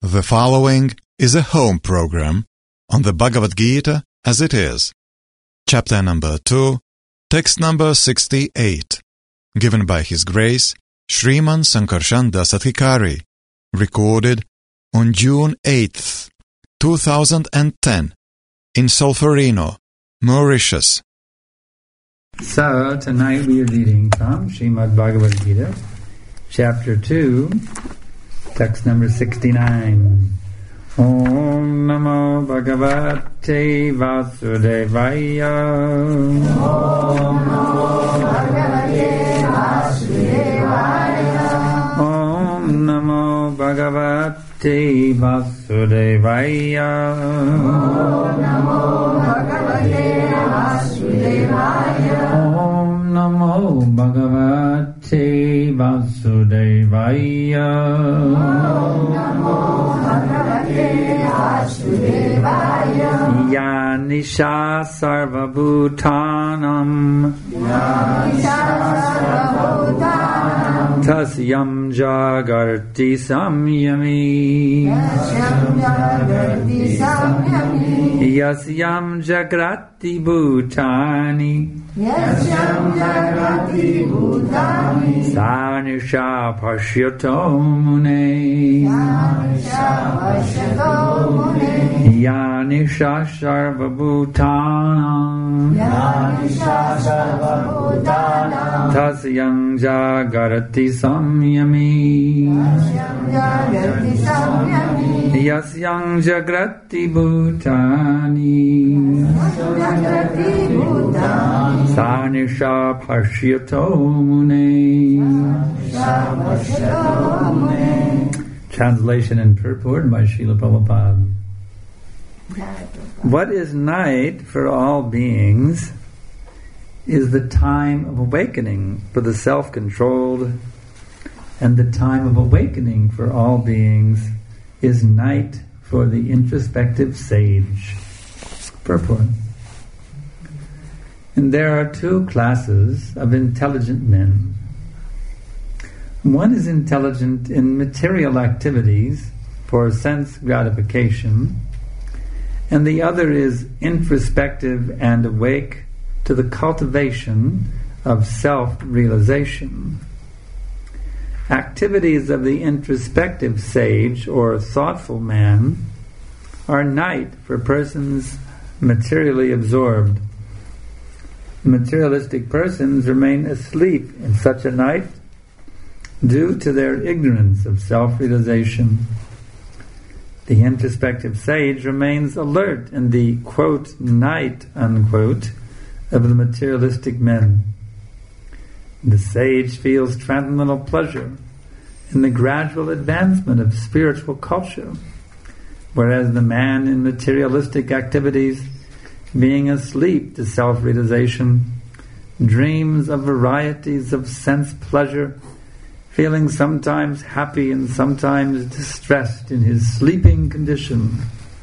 The following is a home program on the Bhagavad Gita as it is. Chapter number 2, text number 68, given by His Grace Sriman Sankarshan Dasadhikari, recorded on June 8th, 2010, in Solferino, Mauritius. So, tonight we are reading from Srimad Bhagavad Gita, Chapter 2, text number 69. Om Namo Bhagavate Vasudevaya. Om Namo Bhagavate Vasudevaya. Om Namo Bhagavate Vasudevaya. Om Namo Bhagavate Vasudevaya. Om Namo Bhagavate Vasudevaya. Om Namo Bhagavate Vasudevaya. Yanisha Sarvabhutanam Yanisha Sarvabhutanam Tasyam Jagarti Samyami Yasyam Jagarti Samyami Yasyam Jagrati Bhutani Yasyam Jagrati Bhutani Sanisha Pashyato Mune Yanisha Pashyato Mune Yanisha Sarvabhutanam Yanisha Sarvabhutanam Tasyam Jagarati Samyami Yasyam Jagrati Samyami Yasyam Jagrati Bhutani Yasyam Jagrati Bhutani Sanisha Pashyato Mune. Yanisha Pashyato Mune. Translation and purport by Srila Prabhupada. What is night for all beings is the time of awakening for the self-controlled, and the time of awakening for all beings is night for the introspective sage. Purport. And there are two classes of intelligent men. One is intelligent in material activities for sense gratification, and the other is introspective and awake to the cultivation of self-realization. Activities of the introspective sage or thoughtful man are night for persons materially absorbed. Materialistic persons remain asleep in such a night due to their ignorance of self-realization. The introspective sage remains alert in the, quote, night, unquote, of the materialistic men. The sage feels transcendental pleasure in the gradual advancement of spiritual culture, whereas the man in materialistic activities, being asleep to self-realization, dreams of varieties of sense pleasure, feeling sometimes happy and sometimes distressed in his sleeping condition.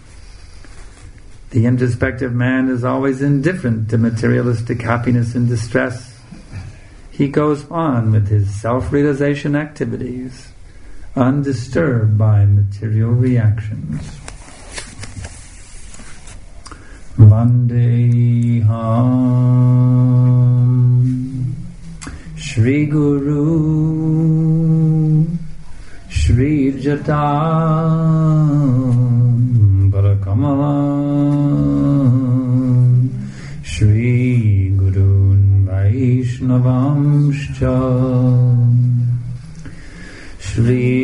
The introspective man is always indifferent to materialistic happiness and distress. He goes on with his self-realization activities, undisturbed by material reactions. Vandeham Shri Guru Shri Jata Parakamalam Shri Gurun Vaishnavamscha Shri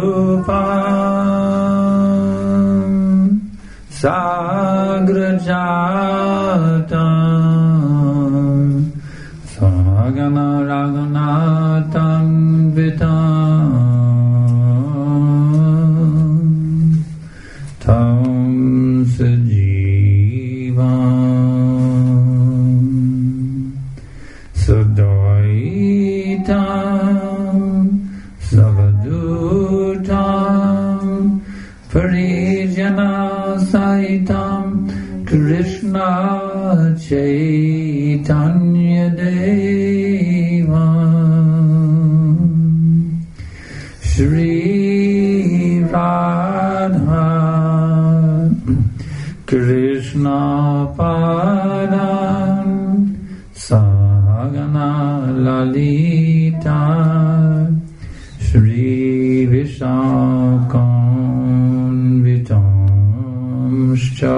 Rupam Sagrajatam Sagana Raghunatam Vitam Tam Sajivam Sudaitam Savadutam Parijana Saitam Krishna Chaitanya Deva Shri Radha Krishna Padan Sagana Lalita Shri Vishakam Vitamscha.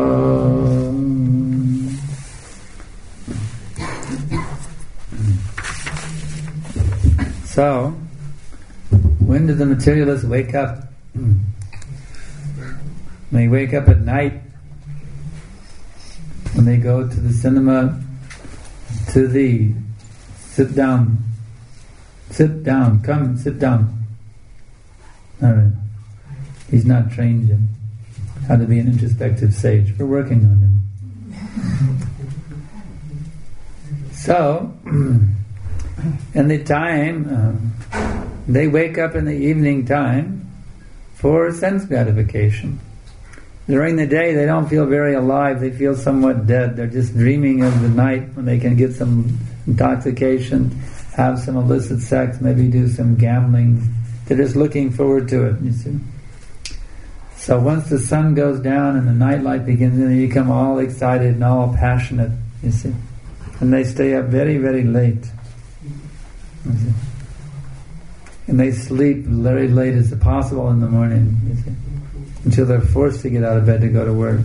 So, when do the materialists wake up? They wake up at night when they go to the cinema to the sit down, come sit down. Alright. He's not trained yet how to be an introspective sage. We're working on him. So, in the time, they wake up in the evening time for sense gratification. During the day, they don't feel very alive. They feel somewhat dead. They're just dreaming of the night when they can get some intoxication, have some illicit sex, maybe do some gambling. They're just looking forward to it, you see. So once the sun goes down and the nightlight begins, then they become all excited and all passionate, you see. And they stay up very, very late. You see. And they sleep very late as possible in the morning, you see, until they're forced to get out of bed to go to work.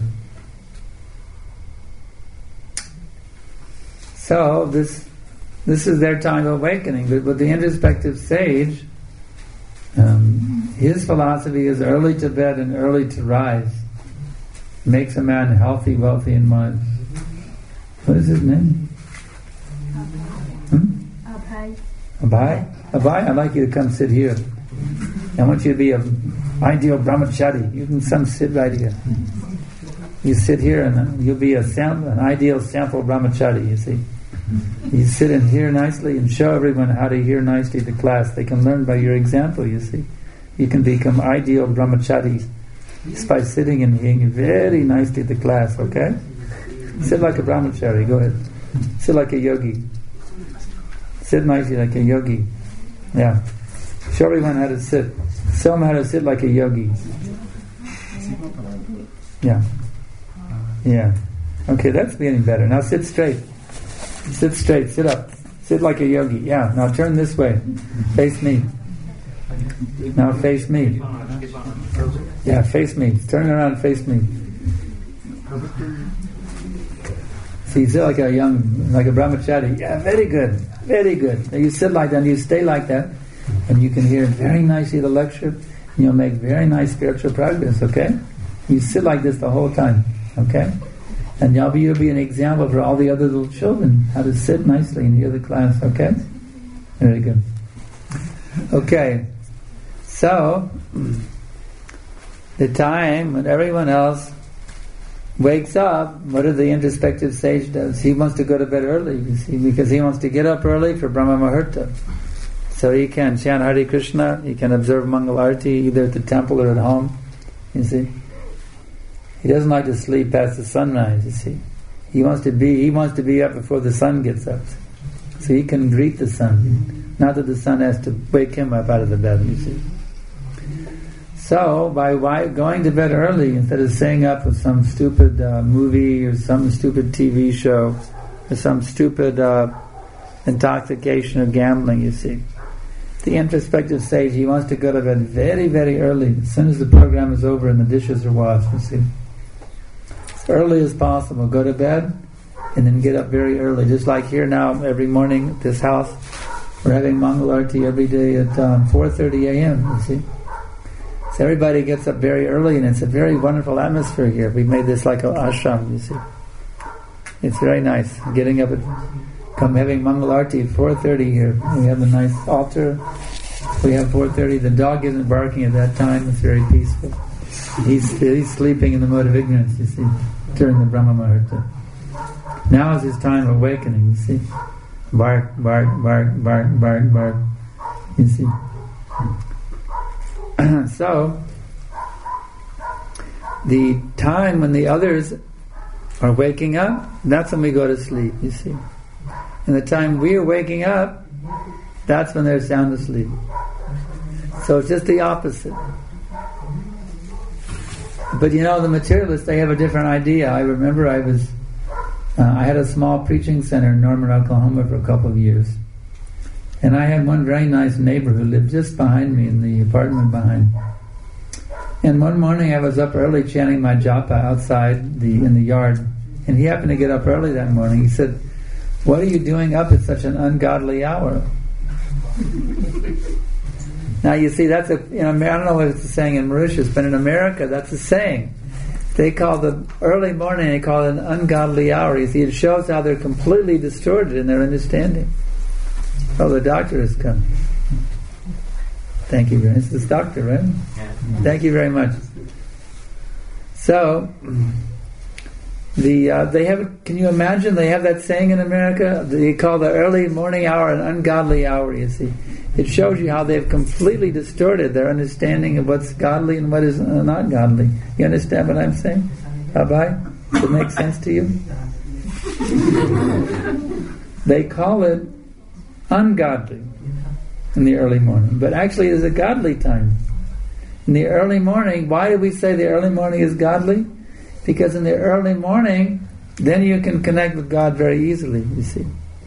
So this is their time of awakening. But with the introspective sage, his philosophy is early to bed and early to rise. Makes a man healthy, wealthy, and wise. What is his name? Abhay. Abhay? Abhay, I'd like you to come sit here. I want you to be an ideal brahmachari. You can come sit right here. You sit here and you'll be an ideal sample brahmachari, you see. You sit in here nicely and show everyone how to hear nicely the class. They can learn by your example, you see. You can become ideal brahmacharis just by sitting and hearing very nicely the class, okay? Sit like a brahmachari, go ahead. Sit like a yogi. Sit nicely like a yogi. Yeah. Show everyone how to sit. Show them how to sit like a yogi. Yeah. Yeah. Okay, that's getting better. Now sit straight. Sit straight. Sit up. Sit like a yogi. Yeah. Now turn this way. Face me. Now face me. Yeah, face me. Turn around, face me. See, sit like a brahmachari. Yeah, very good. Very good. Now you sit like that and you stay like that, and you can hear very nicely the lecture, and you'll make very nice spiritual progress, okay? You sit like this the whole time, okay? And you'll be an example for all the other little children, how to sit nicely and hear the class, okay? Very good. Okay. So, the time when everyone else wakes up, what does the introspective sage does? He wants to go to bed early, you see, because he wants to get up early for Brahma Muhurta. So he can chant Hare Krishna, he can observe Mangal Arati either at the temple or at home, you see. He doesn't like to sleep past the sunrise, you see. He wants to be up before the sun gets up. So he can greet the sun. Not that the sun has to wake him up out of the bed, you see. So, by going to bed early, instead of staying up with some stupid movie or some stupid TV show or some stupid intoxication or gambling, you see, the introspective sage, he wants to go to bed very, very early, as soon as the program is over and the dishes are washed, you see. As early as possible, go to bed and then get up very early. Just like here now, every morning at this house, we're having Mangal Arati every day at 4:30 a.m., you see. So everybody gets up very early, and it's a very wonderful atmosphere here. We made this like an ashram, you see. It's very nice. Getting up having Mangal Arati at 4:30 here. We have a nice altar. We have 4:30. The dog isn't barking at that time. It's very peaceful. He's sleeping in the mode of ignorance, you see, during the Brahma Muhurta. Now is his time of awakening, you see. Bark, bark, bark, bark, bark, bark. You see. So, the time when the others are waking up, that's when we go to sleep, you see. And the time we are waking up, that's when they're sound asleep. So it's just the opposite. But the materialists, they have a different idea. I remember I had a small preaching center in Norman, Oklahoma for a couple of years. And I had one very nice neighbor who lived just behind me in the apartment behind. And one morning I was up early chanting my japa outside in the yard. And he happened to get up early that morning. He said, "What are you doing up at such an ungodly hour?" Now you see, that's I don't know what it's saying in Mauritius, but in America that's a saying. They call the early morning, they call it an ungodly hour. You see, it shows how they're completely distorted in their understanding. Oh, the doctor has come. Thank you very much. It's this doctor, right? Thank you very much. So, they have. Can you imagine? They have that saying in America. They call the early morning hour an ungodly hour. You see, it shows you how they've completely distorted their understanding of what's godly and what is not godly. You understand what I'm saying, Bye-bye? Does it make sense to you? They call it ungodly in the early morning, but actually it's a godly time. In the early morning, why do we say the early morning is godly? Because in the early morning, then you can connect with God very easily, you see.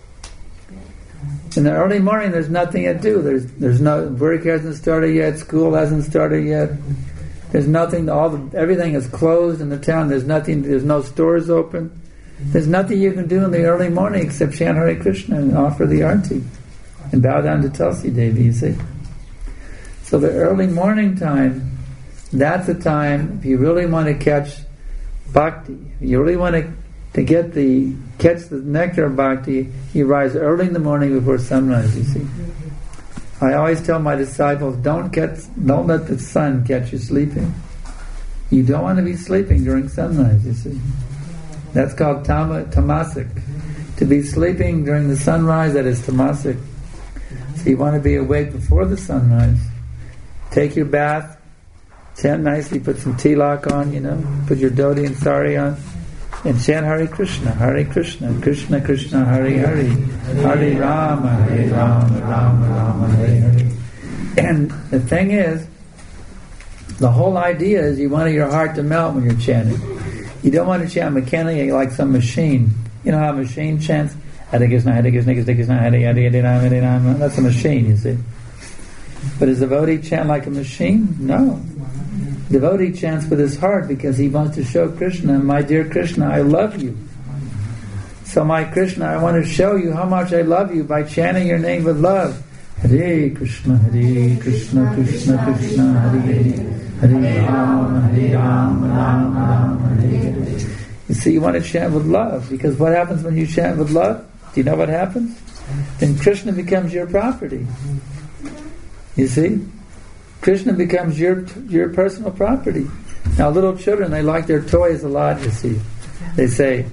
In the early morning, there's nothing to do. There's no work hasn't started yet. School hasn't started yet. There's nothing. Everything is closed in the town. There's nothing. There's no stores open. There's nothing you can do in the early morning except chant Hare Krishna and offer the arti and bow down to Tulsi Devi. You see. So the early morning time, that's the time if you really want to catch bhakti. You really want to catch the nectar of bhakti, you rise early in the morning before sunrise, you see. I always tell my disciples, don't let the sun catch you sleeping. You don't want to be sleeping during sunrise, you see. That's called tamasic. To be sleeping during the sunrise, that is tamasic. So you want to be awake before the sunrise. Take your bath, chant nicely, put some tilak on, put your dhoti and sari on, and chant Hare Krishna, Krishna Krishna, Hare Hare, Hare Rama, Rama Rama, Hare Hare. And the thing is, the whole idea is you want your heart to melt when you're chanting. You don't want to chant mechanically like some machine. You know how a machine chants? Hare Krishna, Hare Krishna, Krishna Krishna, Hare Hare, Hare Rama, Hare Rama. That's a machine, you see. But does a devotee chant like a machine? No. Devotee chants with his heart because he wants to show Krishna, my dear Krishna, I love you. So my Krishna, I want to show you how much I love you by chanting your name with love. Hare Krishna, Krishna Krishna, Hare Hare, Hare Rama, Rama Rama, Hare Hare. You see, you want to chant with love, because what happens when you chant with love? Do you know what happens? Then Krishna becomes your property. You see? Krishna becomes your personal property. Now little children, they like their toys a lot, you see. They say,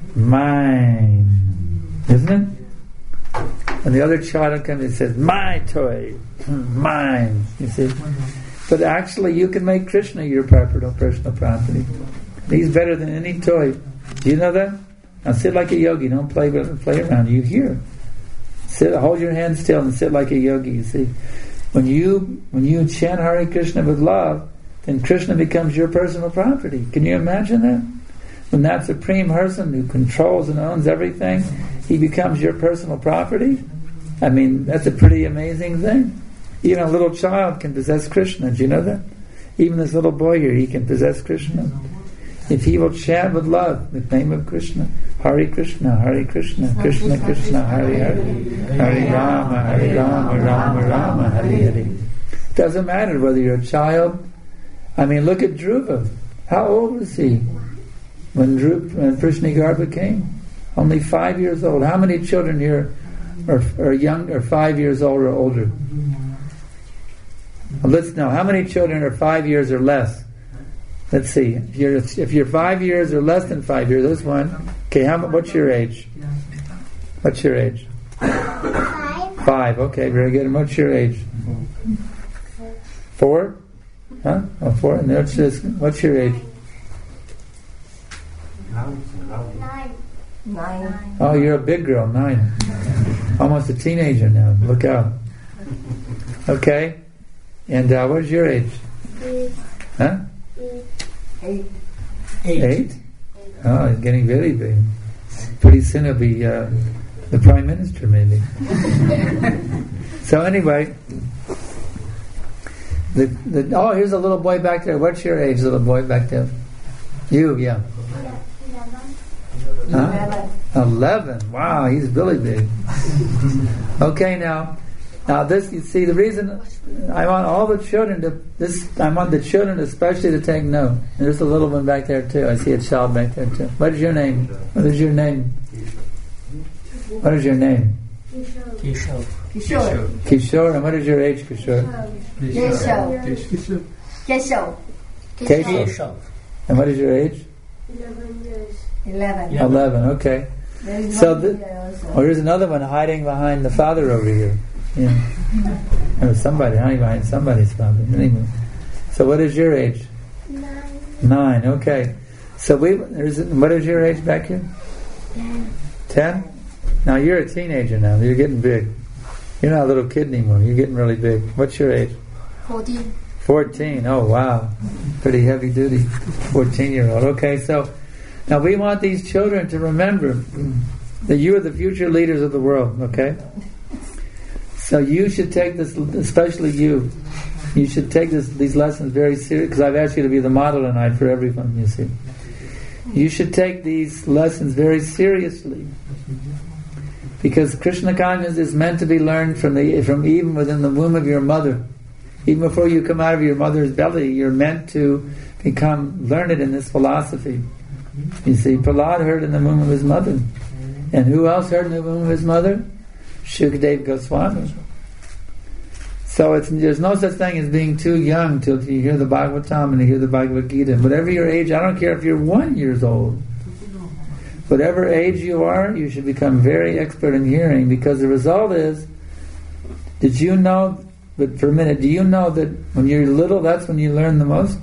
mine. Isn't it? And the other child comes and says, my toy. Mine. You see? But actually you can make Krishna your personal property. He's better than any toy. Do you know that? Now sit like a yogi. Don't play around. You hear. Hold your hand still and sit like a yogi, you see. When you chant Hare Krishna with love, then Krishna becomes your personal property. Can you imagine that? When that supreme person who controls and owns everything, he becomes your personal property? I mean, that's a pretty amazing thing. Even a little child can possess Krishna. Do you know that? Even this little boy here, he can possess Krishna. If he will chant with love the name of Krishna, Hare Krishna, Krishna Krishna, Hare Hare, Hare Rama, Rama Rama, Hare Hare. Doesn't matter whether you're a child. I mean, look at Dhruva. How old was he when Prishnigarbha came? Only 5 years old. How many children here are young, or 5 years old or older? Well, let's know. How many children are 5 years or less? Let's see. If you're 5 years or less than 5 years, there's one. Okay, what's your age? What's your age? 5. Okay, very good. And what's your age? 4? Huh? Oh, 4. And what's your age? 9. Oh, you're a big girl. 9. Almost a teenager now. Look out. Okay. And what's your age? 8. Huh? 8. 8? Oh, he's getting very big. Pretty soon he'll be the Prime Minister, maybe. So anyway, here's a little boy back there. What's your age, little boy back there? You, yeah. 11. 11. Wow, he's really big. Okay, now this, you see, the reason I want all the children I want the children especially to take note. And there's a little one back there too. I see a child back there too. What is your name? What is your name? What is your name? Kishore. Kishore. And what is your age, Kishore? Keshav. And what is your age? 11 years. 11. Okay. So here's another one hiding behind the father over here. Yeah. There's somebody hiding behind somebody's father. Anyway. So what is your age? 9. Okay. So what is your age back here? 10. Now you're a teenager now. You're getting big. You're not a little kid anymore. You're getting really big. What's your age? 14. 14. Oh wow. Pretty heavy duty 14-year-old. Okay, so now we want these children to remember that you are the future leaders of the world, okay? So you should take this, especially you should take these lessons very seriously, because I've asked you to be the model tonight for everyone, you see. You should take these lessons very seriously, because Krishna consciousness is meant to be learned from even within the womb of your mother. Even before you come out of your mother's belly, you're meant to become learned in this philosophy. You see, Prahlad heard in the womb of his mother. And who else heard in the womb of his mother? Shukadeva Goswami. So there's no such thing as being too young till you hear the Bhagavatam and you hear the Bhagavad Gita. Whatever your age, I don't care if you're 1 year old. Whatever age you are, you should become very expert in hearing, because the result is, did you know, but for a minute, do you know that when you're little, that's when you learn the most?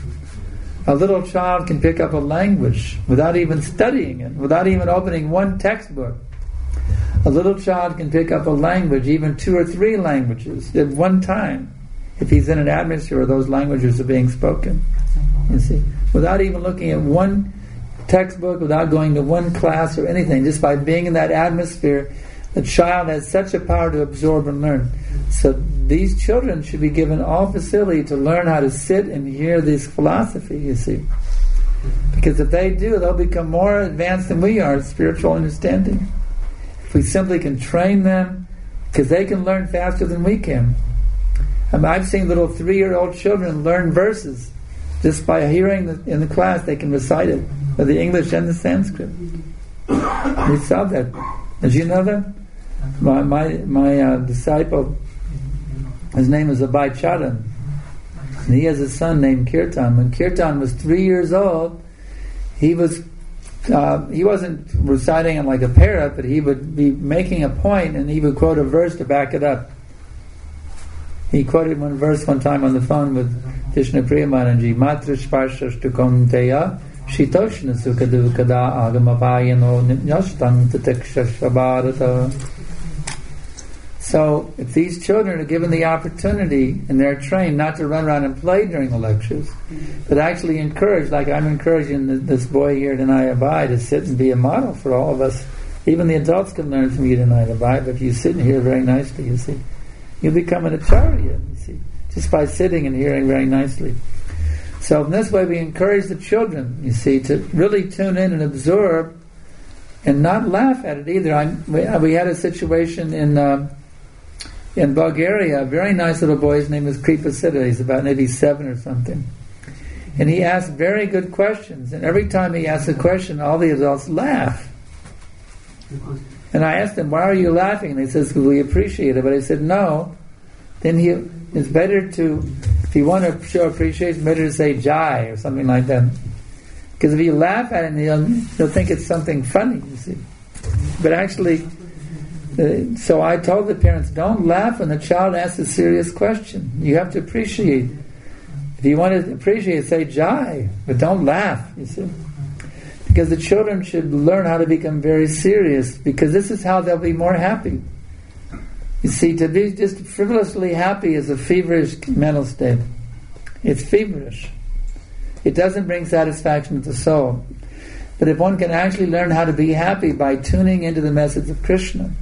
A little child can pick up a language without even studying it, without even opening one textbook. A little child can pick up a language, even 2 or 3 languages at one time, if he's in an atmosphere where those languages are being spoken. You see, without even looking at one textbook, without going to one class or anything, just by being in that atmosphere, the child has such a power to absorb and learn. So these children should be given all facility to learn how to sit and hear this philosophy, you see. Because if they do, they'll become more advanced than we are in spiritual understanding. If we simply can train them, because they can learn faster than we can. I mean, I've seen little 3-year-old children learn verses just by hearing in the class. They can recite it, with the English and the Sanskrit. We saw that. Did you know that? My disciple, his name is Abhay Charan, and he has a son named Kirtan. When Kirtan was 3 years old, he wasn't reciting it like a parrot, but he would be making a point and he would quote a verse to back it up. He quoted one verse one time on the phone with Krishna Priyamananji, Matra Sparshashtu Konteya Shitoshna Sukadukada Agamapayano Nyashtam Tatakshashabharata. So, if these children are given the opportunity and they're trained not to run around and play during the lectures, but actually encouraged, like I'm encouraging this boy here tonight, Abhay, to sit and be a model for all of us. Even the adults can learn from you tonight, Abhay, but if you sit and hear very nicely, you see, you become an acharya, you see, just by sitting and hearing very nicely. So in this way we encourage the children, you see, to really tune in and absorb and not laugh at it either. We had a situation in Bulgaria, a very nice little boy, his name is Kripasiddha, he's about maybe 7 or something. And he asked very good questions, and every time he asked a question, all the adults laugh. And I asked him, why are you laughing? And he says, because we appreciate it. But I said, no, then it's better to, if you want to show appreciation, better to say Jai or something like that. Because if you laugh at it, he'll think it's something funny, you see. But actually, so I told the parents, don't laugh when the child asks a serious question. You have to appreciate. If you want to appreciate, say Jai, but don't laugh, you see. Because the children should learn how to become very serious, because this is how they'll be more happy. You see, to be just frivolously happy is a feverish mental state. It's feverish. It doesn't bring satisfaction to the soul. But if one can actually learn how to be happy by tuning into the message of Krishna,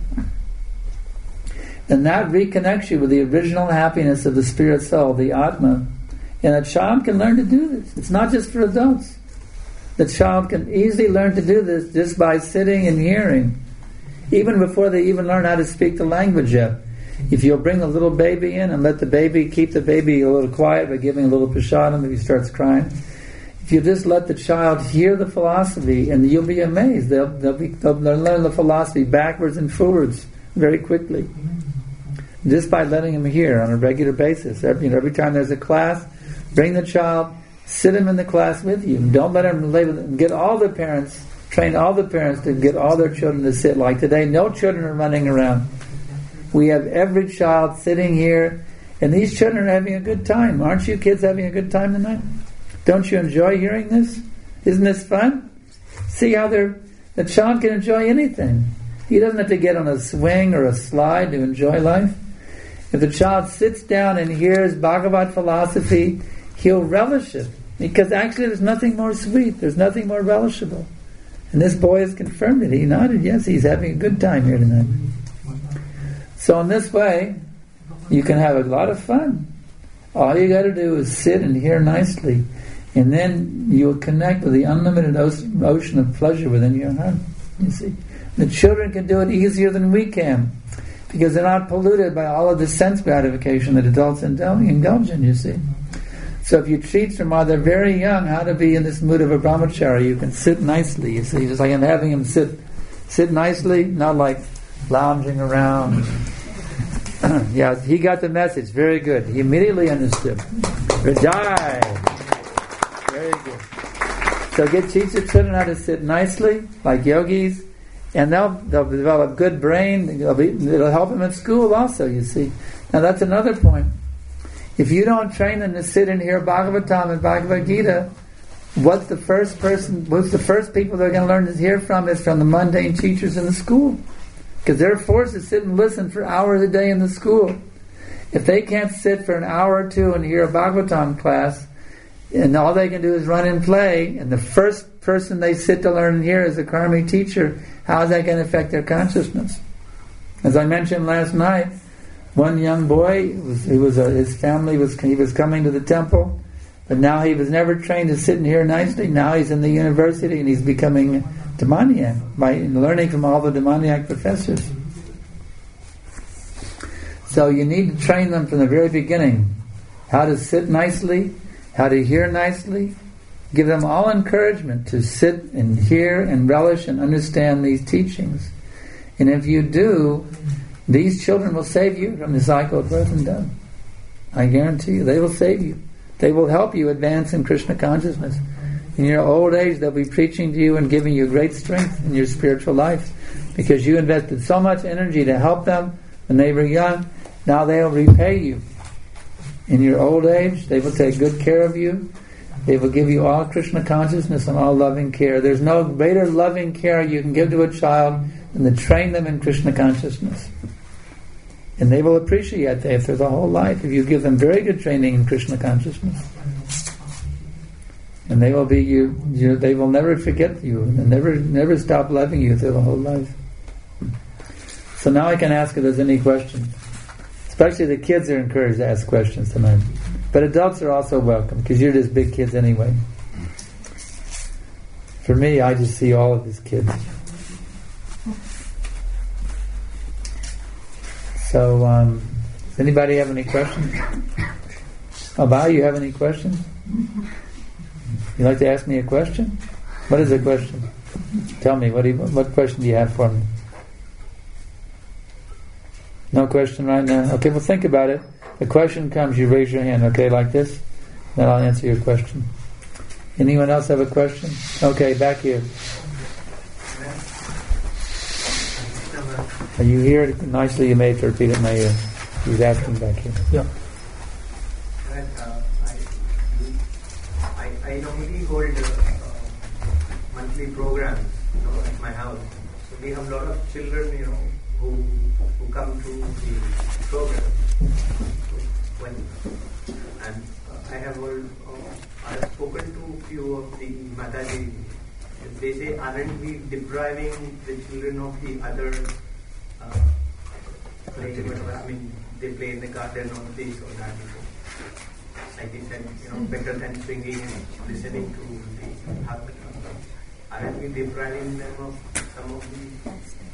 then that reconnects you with the original happiness of the spirit soul, the Atma. And a child can learn to do this. It's not just for adults. The child can easily learn to do this just by sitting and hearing, even before they even learn how to speak the language yet. If you'll bring a little baby in and let the baby, keep the baby a little quiet by giving a little prasadam if he starts crying, if you just let the child hear the philosophy, and you'll be amazed. They'll learn the philosophy backwards and forwards very quickly. Just by letting them hear on a regular basis. Every time there's a class, bring the child, sit him in the class with you. Don't let him get all the parents, train all the parents to get all their children to sit. Like today, no children are running around. We have every child sitting here, and these children are having a good time. Aren't you kids having a good time tonight? Don't you enjoy hearing this? Isn't this fun? See how the child can enjoy anything. He doesn't have to get on a swing or a slide to enjoy life. If the child sits down and hears Bhagavad philosophy, he'll relish it. Because actually there's nothing more sweet, there's nothing more relishable. And this boy has confirmed it. He nodded, yes, he's having a good time here tonight. So in this way, you can have a lot of fun. All you got to do is sit and hear nicely, and then you'll connect with the unlimited ocean of pleasure within your heart. You see, the children can do it easier than we can, because they're not polluted by all of the sense gratification that adults indulge in, you see. So if you teach them while they're very young how to be in this mood of a brahmachari, you can sit nicely, you see. Just like I'm having him sit nicely, not like lounging around. Yeah, he got the message. Very good. He immediately understood. Vijay. Very good. So teach the children how to sit nicely, like yogis, and they'll develop good brain. It'll help them at school also, you see. Now that's another point. If you don't train them to sit and hear Bhagavatam and Bhagavad Gita, what's the first people they're going to learn to hear from is from the mundane teachers in the school. Because they're forced to sit and listen for hours a day in the school. If they can't sit for an hour or two and hear a Bhagavatam class, and all they can do is run and play, and the first person they sit to learn and hear is a karmic teacher, how is that going to affect their consciousness? As I mentioned last night, one young boy, his family was coming to the temple, but now he was never trained to sit and hear nicely. Now he's in the university and he's becoming demoniac by learning from all the demoniac professors. So you need to train them from the very beginning how to sit nicely, how to hear nicely. Give them all encouragement to sit and hear and relish and understand these teachings. And if you do, these children will save you from the cycle of birth and death. I guarantee you, they will save you. They will help you advance in Krishna consciousness. In your old age, they'll be preaching to you and giving you great strength in your spiritual life, because you invested so much energy to help them when they were young. Now they'll repay you. In your old age, they will take good care of you. They will give you all Krishna consciousness and all loving care. There's no greater loving care you can give to a child than to train them in Krishna consciousness. And they will appreciate that through the whole life if you give them very good training in Krishna consciousness. And they will be they will never forget you and never stop loving you through the whole life. So now I can ask if there's any questions. Especially the kids are encouraged to ask questions tonight. But adults are also welcome, because you're just big kids anyway. For me, I just see all of these kids. So, does anybody have any questions? Abhay, you have any questions? You'd like to ask me a question? What is the question? Tell me, what question do you have for me? No question right now? Okay, well think about it. The question comes, you raise your hand, okay, like this, then I'll answer your question. Anyone else have a question? Okay, back here. Are you here? Nicely you made to repeat it in my ear. He's asking back here. Yeah. I normally hold monthly programs, at my house. So we have a lot of children, who come to the program. And I have spoken to few of the Mataji. They say, aren't we depriving the children of the other playing whatever? I mean, they play in the garden or this or that. Like he said, better than swinging and listening to the harmony. Aren't we depriving them of some of the...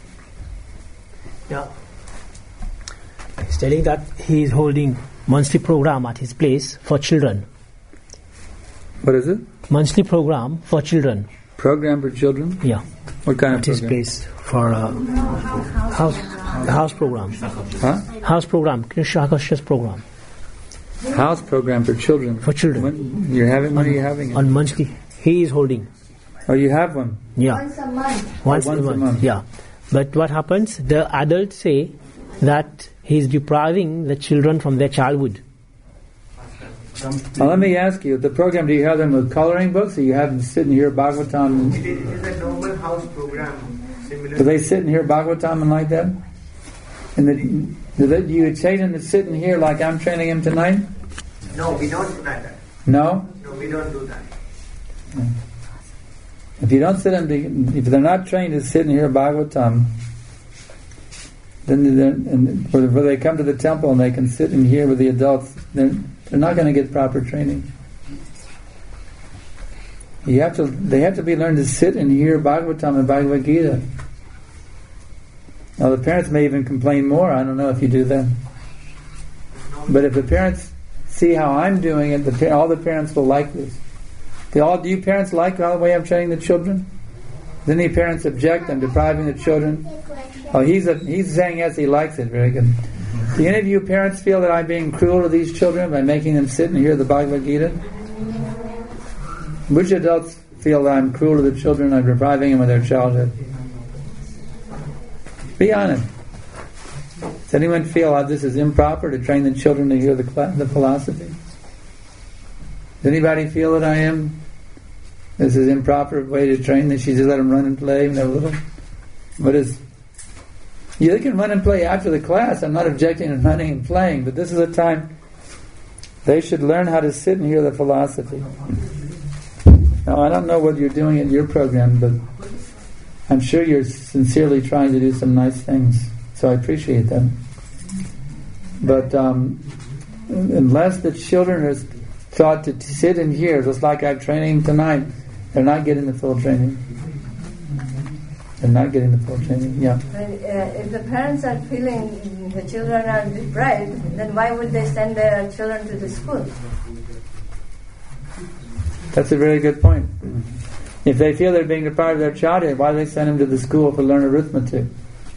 Yeah. He's telling that he is holding monthly program at his place for children. What is it? Monthly program for children. Program for children? Yeah. What kind at of his program? place for house program. Huh? House program. Krishna Conscious program. House program for children. For children. When you're having? When are you having it? On monthly. He is holding. Oh, you have one? Yeah. Once a month. Once a month. Yeah. But what happens? The adults say that he is depriving the children from their childhood. Now let me ask you, the program, do you have them with coloring books, or you have them sitting here Bhagavatam? It is a normal house program. Similar. Do they sit in here Bhagavatam and like that? And do you train them to sit in here like I'm training him tonight? No, we don't do that. No? No, we don't do that. No. If you don't sit in, if they're not trained to sit in here Bhagavatam, then where they come to the temple and they can sit in here with the adults, they're not going to get proper training. They have to be learned to sit and hear Bhagavatam and Bhagavad Gita. Now the parents may even complain more. I don't know if you do that. But if the parents see how I'm doing it, all the parents will like this. Do you parents like the way I'm training the children? Does any parents object? I'm depriving the children. Oh, he's saying yes, he likes it. Very good. Do any of you parents feel that I'm being cruel to these children by making them sit and hear the Bhagavad Gita? Which adults feel that I'm cruel to the children, I'm depriving them of their childhood? Be honest. Does anyone feel that this is improper to train the children to hear the philosophy? Does anybody feel that I am? This is improper way to train them. She just let them run and play when they're little. They can run and play after the class. I'm not objecting to running and playing, but this is a time they should learn how to sit and hear the philosophy. Now, I don't know what you're doing at your program, but I'm sure you're sincerely trying to do some nice things, so I appreciate that. But unless the children are taught to sit and hear, just like I'm training tonight, they're not getting the full training. They're not getting the full training, yeah. If the parents are feeling the children are deprived, then why would they send their children to the school? That's a very good point. If they feel they're being deprived of their childhood, why do they send them to the school to learn arithmetic?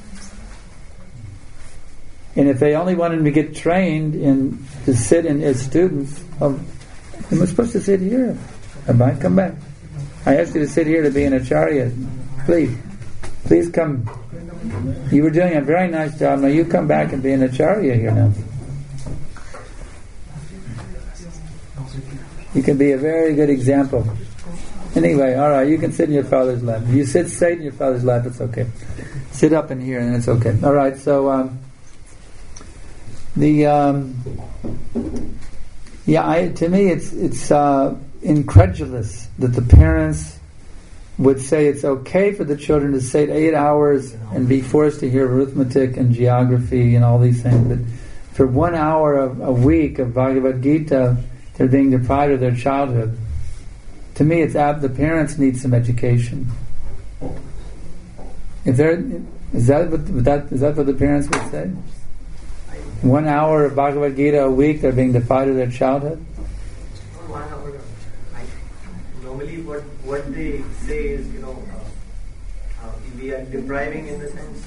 And if they only want them to get trained to sit in as students, they were supposed to sit here. Come back. I asked you to sit here to be an acharya. Please come. You were doing a very nice job. Now you come back and be an acharya here now. You can be a very good example. Anyway, all right, you can sit in your father's lap. If you sit straight in your father's lap, it's okay. Sit up in here and it's okay. All right, so to me it's incredulous that the parents would say it's okay for the children to sit 8 hours and be forced to hear arithmetic and geography and all these things, but for 1 hour a week of Bhagavad Gita, they're being deprived of their childhood. To me, it's the parents need some education. Is that what the parents would say? 1 hour of Bhagavad Gita a week, they're being deprived of their childhood? 1 hour. Normally, what they say is, we are depriving in the sense.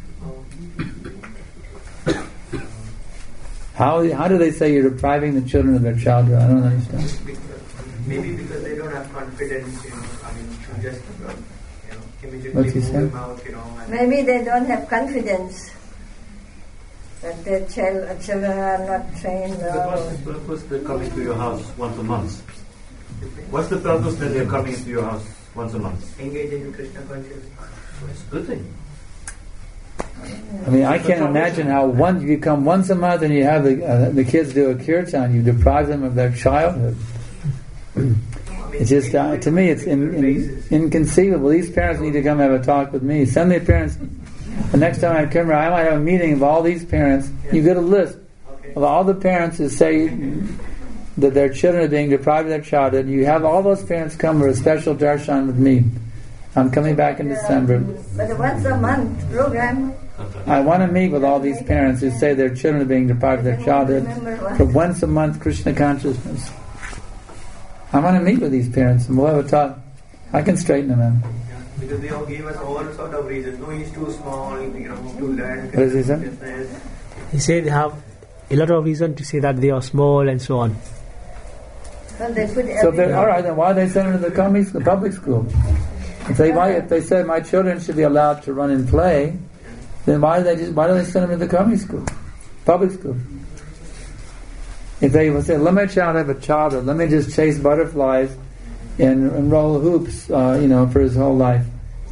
How do they say you're depriving the children of their childhood? I don't understand. Maybe because they don't have confidence, to just, immediately What's he move saying? them out, Maybe they don't have confidence that their children are not trained. But what's the purpose they're coming to your house once a month? What's the purpose that they're coming into your house once a month? Engage in Krishna consciousness. It's a good thing. I mean, I can't imagine how you come once a month and you have the kids do a kirtan, you deprive them of their childhood. It's just, to me, it's inconceivable. These parents need to come have a talk with me. Send the parents. The next time I come here, I might have a meeting of all these parents. You get a list of all the parents who say that their children are being deprived of their childhood. You have all those parents come for a special darshan with me. I'm coming back in December. But once a month program. I want to meet with all these parents who say their children are being deprived of their childhood for once a month Krishna consciousness. I want to meet with these parents and we'll have a talk. I can straighten them out. Because they all give us all sort of reasons. No, he's too small, to learn. What does he say? He said they have a lot of reason to say that they are small and so on. Well, they put So all right, then why they send them to the public school? If they say my children should be allowed to run and play, then why do they send them to the commie school, public school? If they would say, let my child have a childhood, let me just chase butterflies and roll hoops, for his whole life.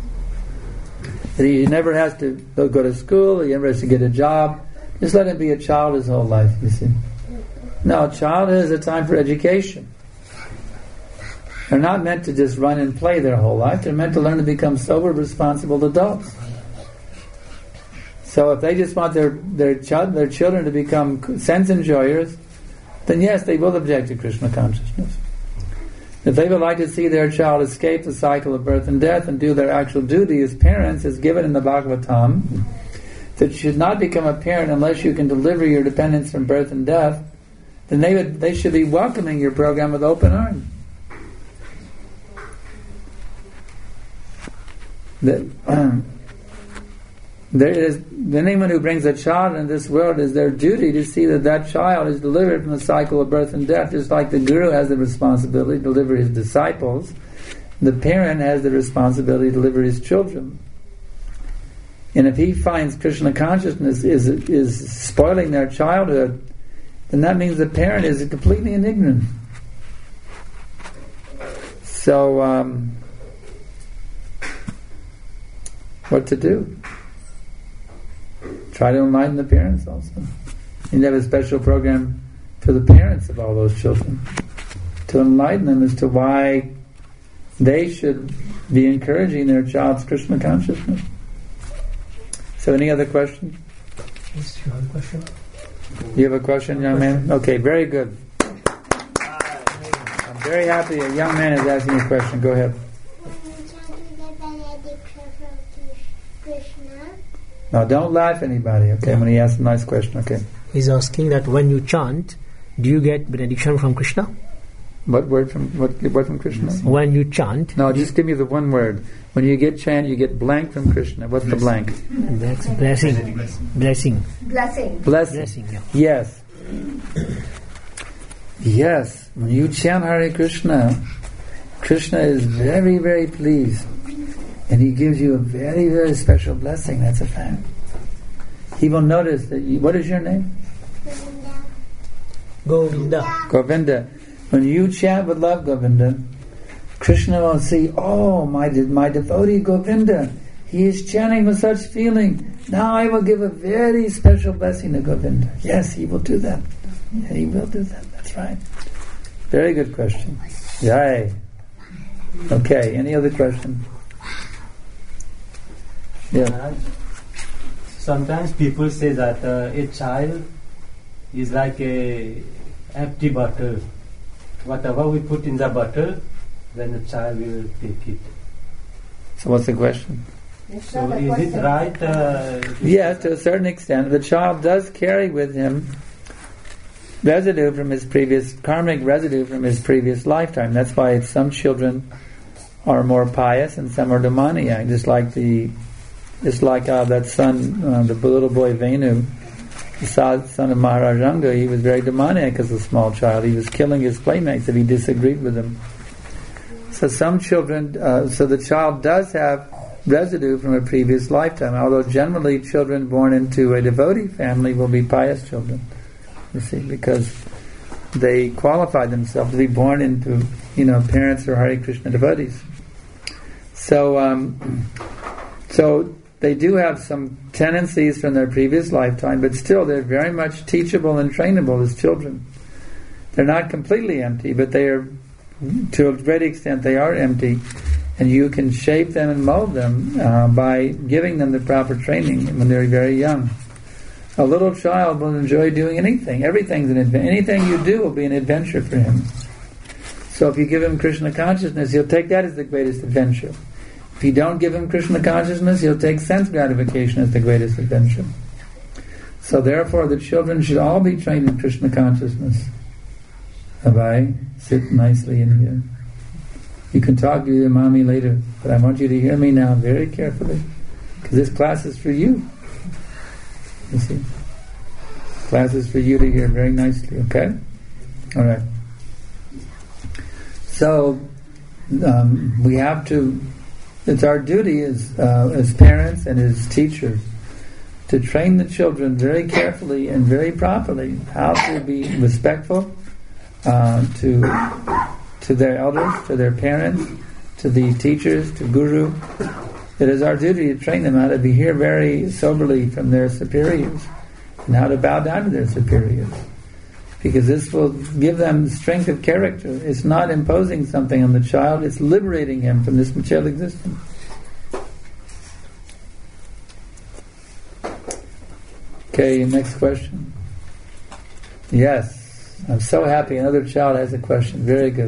He never has to go to school, he never has to get a job. Just let him be a child his whole life, you see. No, childhood is a time for education. They're not meant to just run and play their whole life. They're meant to learn to become sober, responsible adults. So if they just want their children to become sense enjoyers, then yes, they will object to Krishna consciousness. If they would like to see their child escape the cycle of birth and death and do their actual duty as parents, as given in the Bhagavatam, that you should not become a parent unless you can deliver your dependents from birth and death, then they should be welcoming your program with open arms. Anyone who brings a child into this world, is their duty to see that child is delivered from the cycle of birth and death. Just like the guru has the responsibility to deliver his disciples, the parent has the responsibility to deliver his children. And if he finds Krishna consciousness is spoiling their childhood, then that means the parent is completely in ignorance. So, what to do? Try to enlighten the parents also. You have a special program for the parents of all those children to enlighten them as to why they should be encouraging their child's Krishna consciousness. So any other questions? Yes, you have a question? You have a question, young man? Okay, very good. I'm very happy a young man is asking a question. Go ahead. Now, don't laugh at anybody, okay, when he asks a nice question, okay. He's asking that when you chant, do you get benediction from Krishna? What word from Krishna? When you chant... No, just give me the one word. When you get chant, you get blank from Krishna. What's the blank? That's blessing. Blessing. Blessing, yeah. Yes. Yes, when you chant Hare Krishna, Krishna is very, very pleased. And he gives you a very, very special blessing. That's a fact. He will notice that what is your name? Govinda. When you chant with love, Govinda, Krishna will see, oh, my devotee Govinda, he is chanting with such feeling. Now I will give a very special blessing to Govinda. Yes, he will do that. Yeah, he will do that. That's right. Very good question. Yay. Okay, any other questions? Yeah. Sometimes people say that a child is like a empty bottle. Whatever we put in the bottle, then the child will take it. So what's the question? So is it right? Yes, to a certain extent. The child does carry with him residue from his previous, karmic residue from his previous lifetime. That's why some children are more pious and some are demoniac, just like that son, the little boy Venu, the son of Maharajanga. He was very demoniac as a small child. He was killing his playmates if he disagreed with them. So some children, so the child does have residue from a previous lifetime, although generally children born into a devotee family will be pious children, you see, because they qualify themselves to be born into, parents or Hare Krishna devotees. So they do have some tendencies from their previous lifetime, but still they're very much teachable and trainable as children. They're not completely empty, but they are, to a great extent, they are empty. And you can shape them and mold them by giving them the proper training when they're very young. A little child will enjoy doing anything. Everything's an adventure. Anything you do will be an adventure for him. So if you give him Krishna consciousness, he'll take that as the greatest adventure. If you don't give him Krishna consciousness, he'll take sense gratification as the greatest adventure. So therefore, the children should all be trained in Krishna consciousness. Abhay, sit nicely in here. You can talk to your mommy later, but I want you to hear me now very carefully, because this class is for you. You see? Class is for you to hear very nicely, okay? All right. So, we have to, it's our duty as parents and as teachers to train the children very carefully and very properly how to be respectful to their elders, to their parents, to the teachers, to Guru. It is our duty to train them how to behave very soberly from their superiors and how to bow down to their superiors. Because this will give them strength of character. It's not imposing something on the child, it's liberating him from this material existence. Okay, next question. Yes. I'm so happy another child has a question. Very good.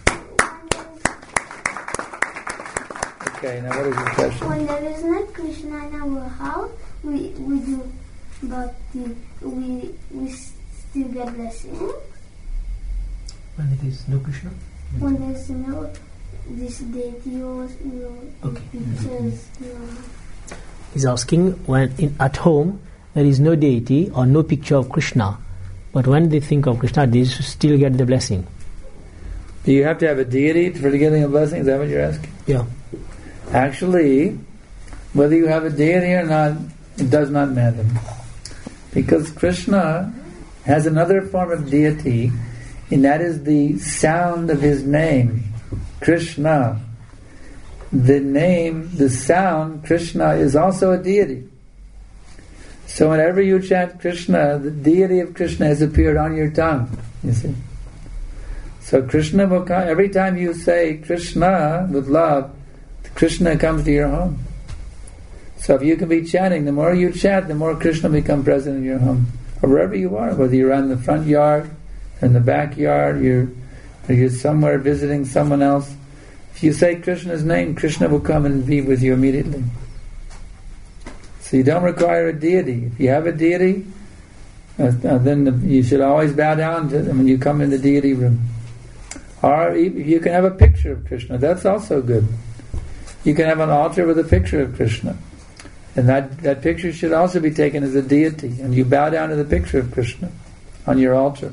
Okay, now what is your question? When there is not Krishna in our house, we do bhakti. We still get blessing. When it is no Krishna? When there is no this deity or pictures. He's asking, when at home there is no deity or no picture of Krishna, but when they think of Krishna, they still get the blessing. Do you have to have a deity for getting a blessing? Is that what you're asking? Yeah. Actually, whether you have a deity or not, it does not matter. Because Krishna has another form of deity, and that is the sound of his name, Krishna. The name, the sound, Krishna, is also a deity. So whenever you chant Krishna, the deity of Krishna has appeared on your tongue, you see. So Krishna will come, every time you say Krishna with love, Krishna comes to your home. So if you can be chanting, the more you chant, the more Krishna become present in your home. Or wherever you are, whether you're in the front yard, or in the backyard, or you're somewhere visiting someone else. If you say Krishna's name, Krishna will come and be with you immediately. So you don't require a deity. If you have a deity, then you should always bow down to them when you come in the deity room. Or you can have a picture of Krishna. That's also good. You can have an altar with a picture of Krishna. And that picture should also be taken as a deity. And you bow down to the picture of Krishna on your altar.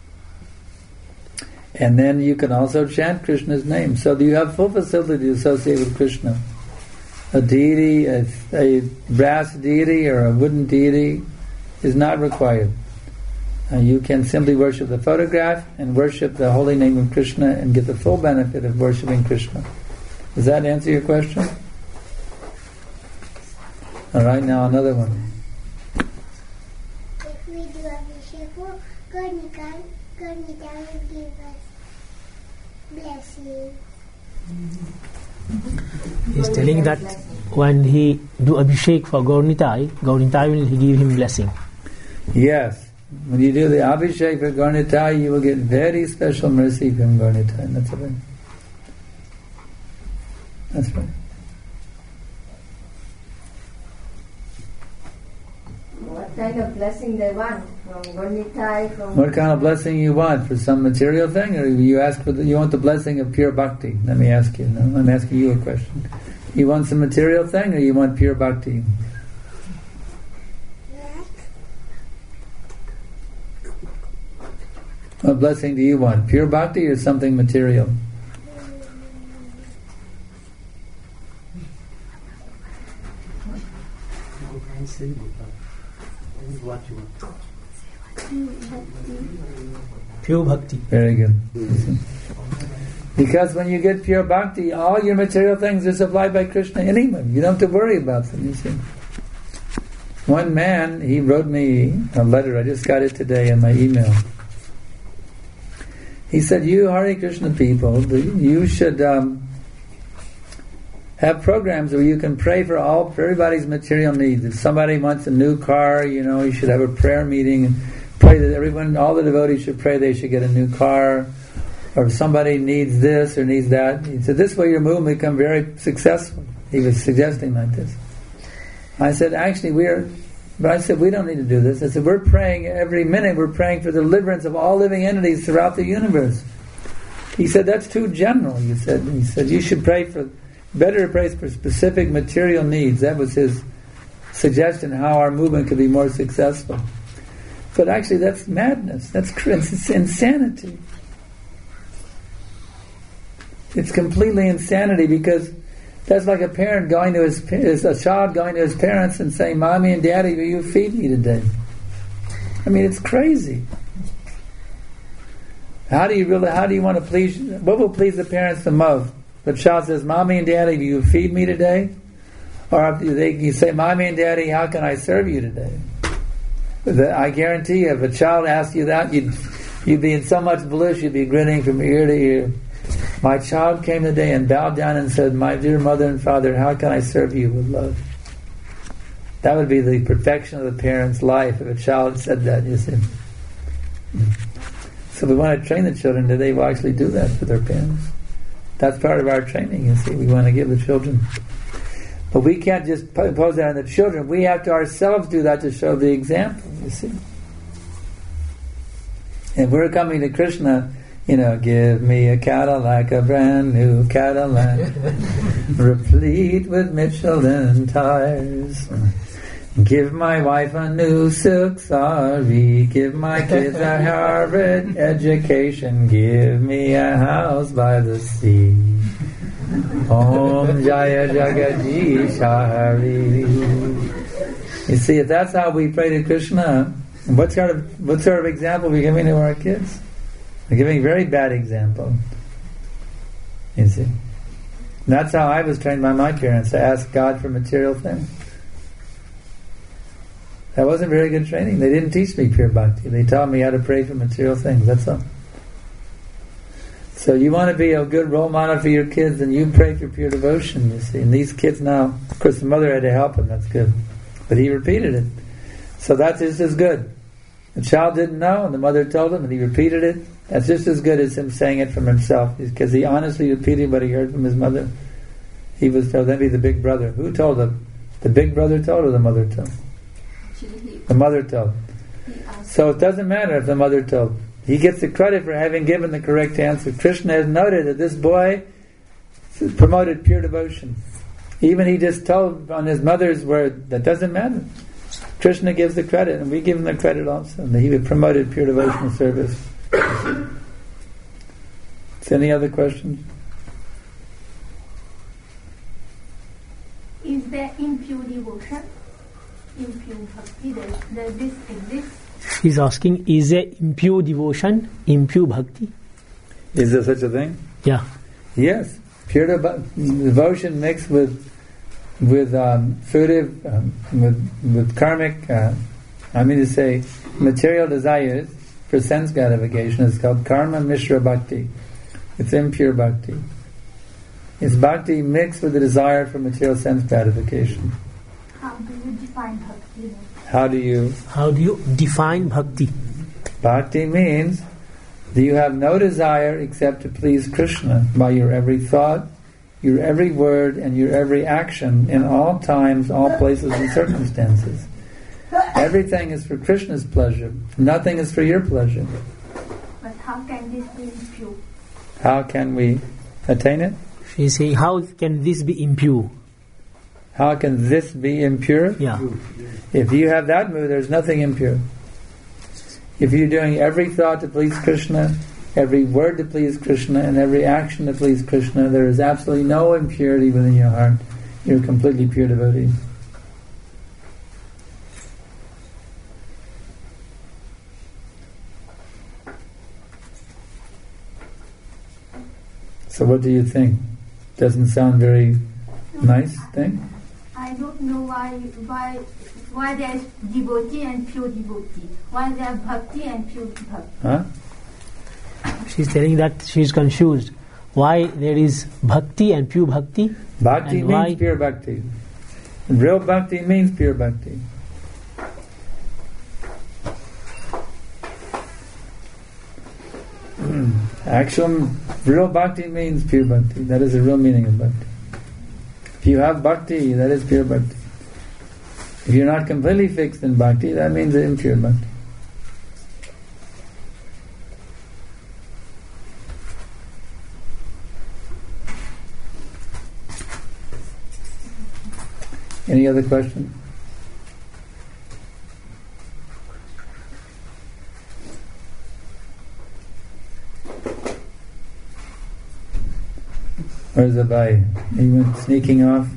And then you can also chant Krishna's name. So you have full facility to associate with Krishna. A deity, a brass deity or a wooden deity is not required. You can simply worship the photograph and worship the holy name of Krishna and get the full benefit of worshipping Krishna. Does that answer your question? Alright, now another one. If we do Abhishek, Gaurnitai will give us blessing. He's telling that when he do Abhishek for Gaurnitai will give him blessing. Yes. When you do the Abhishek for Gaurnitai, you will get very special mercy from Gaurnitai. That's right. That's right. What kind of blessing they want from Gaurnitai? What kind of blessing you want? For some material thing, or you ask for you want the blessing of pure bhakti? Let me ask you. Now, I'm asking you a question. You want some material thing, or you want pure bhakti? What blessing do you want? Pure bhakti or something material? Pure bhakti. Very good. Because when you get pure bhakti, all your material things are supplied by Krishna anyway. You don't have to worry about them, you see. One man, he wrote me a letter, I just got it today in my email. He said, you Hare Krishna people, you should have programs where you can pray for everybody's material needs. If somebody wants a new car, you should have a prayer meeting and pray that all the devotees should pray they should get a new car. Or if somebody needs this or needs that. He said, this way your movement will become very successful. He was suggesting like this. I said, actually we don't need to do this. I said, we're praying every minute, we're praying for the deliverance of all living entities throughout the universe. He said, that's too general. He said, you should pray for specific material needs. That was his suggestion, how our movement could be more successful. But actually that's madness. That's insanity. It's completely insanity, because that's like a parent going to a child going to his parents and saying, Mommy and Daddy, will you feed me today? I mean, it's crazy. How do you want to please, what will please the parents the most? The child says, Mommy and Daddy, will you feed me today? Or you say, Mommy and Daddy, how can I serve you today? I guarantee you, if a child asked you that, you'd be in so much bliss, you'd be grinning from ear to ear. My child came today and bowed down and said, my dear mother and father, how can I serve you with love? That would be the perfection of the parent's life if a child said that, you see. So we want to train the children that they will actually do that for their parents. That's part of our training, you see. We want to give the children. But we can't just impose that on the children. We have to ourselves do that to show the example, you see. And we're coming to Krishna, give me a Cadillac, a brand new Cadillac, replete with Michelin tires. Give my wife a new silk sari, give my kids a Harvard education, give me a house by the sea. Om Jaya Jagadish Hari. You see, if that's how we pray to Krishna, what sort of example are we giving to our kids? We're giving a very bad example. You see. And that's how I was trained by my parents, to ask God for material things. That wasn't very good training. They didn't teach me pure bhakti. They taught me how to pray for material things. That's all. So you want to be a good role model for your kids, and you pray for pure devotion, you see. And these kids now, of course the mother had to help him, that's good. But he repeated it. So that's just as good. The child didn't know, and the mother told him, and he repeated it. That's just as good as him saying it from himself, because he honestly repeated what he heard from his mother. He was told, then be the big brother. Who told him? The big brother told, or the mother told? The mother told. So it doesn't matter if the mother told. He gets the credit for having given the correct answer. Krishna has noted that this boy promoted pure devotion. Even he just told on his mother's word, that doesn't matter. Krishna gives the credit, and we give him the credit also. That he promoted pure devotional service. Any other questions? Is there impure devotion? Impure bhakti? Does this exist? He's asking, is there impure devotion, impure bhakti? Is there such a thing? Yeah. Yes. Pure devotion mixed with fruitive, with karmic, material desires for sense gratification is called karma mishra bhakti. It's impure bhakti. It's bhakti mixed with the desire for material sense gratification. How do you define bhakti? How do you define bhakti? Bhakti means that you have no desire except to please Krishna by your every thought, your every word, and your every action in all times, all places and circumstances. Everything is for Krishna's pleasure. Nothing is for your pleasure. But how can this be impure? How can we attain it? She's saying, how can this be impure? How can this be impure? Yeah. If you have that mood, there's nothing impure. If you're doing every thought to please Krishna, every word to please Krishna, and every action to please Krishna, there is absolutely no impurity within your heart. You're a completely pure devotee. So what do you think? Doesn't sound very nice thing? I don't know why there is devotee and pure devotee. Why there are bhakti and pure bhakti. Huh? She's telling that she's confused. Why there is bhakti and pure bhakti? Bhakti and means why pure bhakti. Real bhakti means pure bhakti. Actual real bhakti means pure bhakti. That is the real meaning of bhakti. If you have bhakti, that is pure bhakti. If you're not completely fixed in bhakti, that means impure bhakti. Any other questions? Where's the Bhai? He went sneaking off.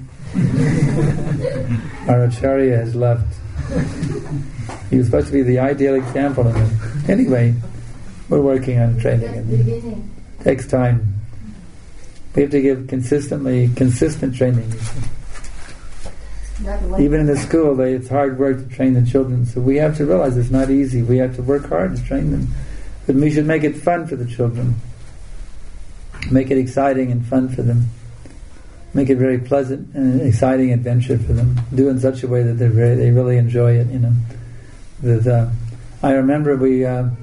Our Acharya has left. He was supposed to be the ideal example of it. Anyway, we're working on training him. Takes time. We have to give consistent training. Even in the school, it's hard work to train the children. So we have to realize it's not easy. We have to work hard to train them. But we should make it fun for the children. Make it exciting and fun for them. Make it very pleasant and exciting adventure for them. Do it in such a way that they really enjoy it. You know. I remember we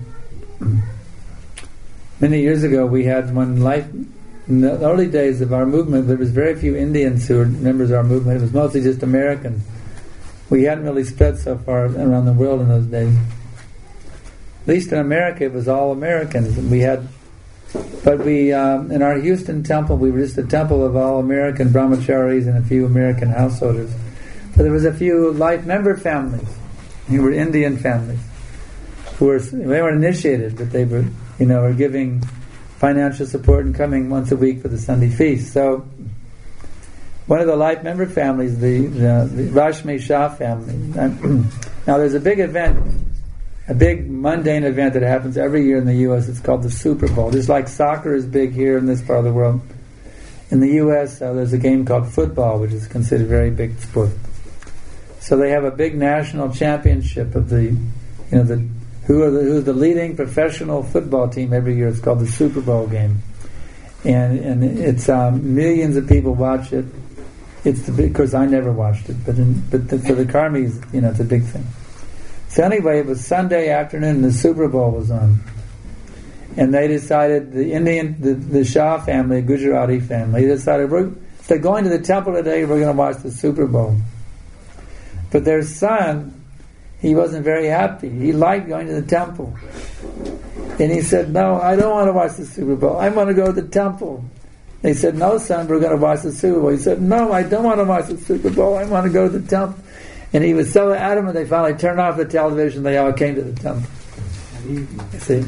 many years ago we had one life. In the early days of our movement, there was very few Indians who were members of our movement. It was mostly just Americans. We hadn't really spread so far around the world in those days. At least in America, it was all Americans. And we had. But we, in our Houston temple, we were just a temple of all American brahmacharis and a few American householders. But there was a few life member families, who were Indian families, they weren't initiated, but they were, were giving financial support and coming once a week for the Sunday feast. So, one of the life member families, the Rashmi Shah family. Now, there's a big event. A big mundane event that happens every year in the U.S. It's called the Super Bowl. Just like soccer is big here in this part of the world. In the U.S., there's a game called football, which is considered a very big sport. So they have a big national championship of who's the leading professional football team every year. It's called the Super Bowl game, and it's millions of people watch it. Because I never watched it, but for the Karmis, it's a big thing. So anyway, it was Sunday afternoon and the Super Bowl was on. And they decided, the Shah family, Gujarati family, decided, they're going to the temple today, we're going to watch the Super Bowl. But their son, he wasn't very happy. He liked going to the temple. And he said, no, I don't want to watch the Super Bowl. I want to go to the temple. They said, no, son, we're going to watch the Super Bowl. He said, no, I don't want to watch the Super Bowl. I want to go to the temple. And he was so adamant, they finally turned off the television. They all came to the temple. See?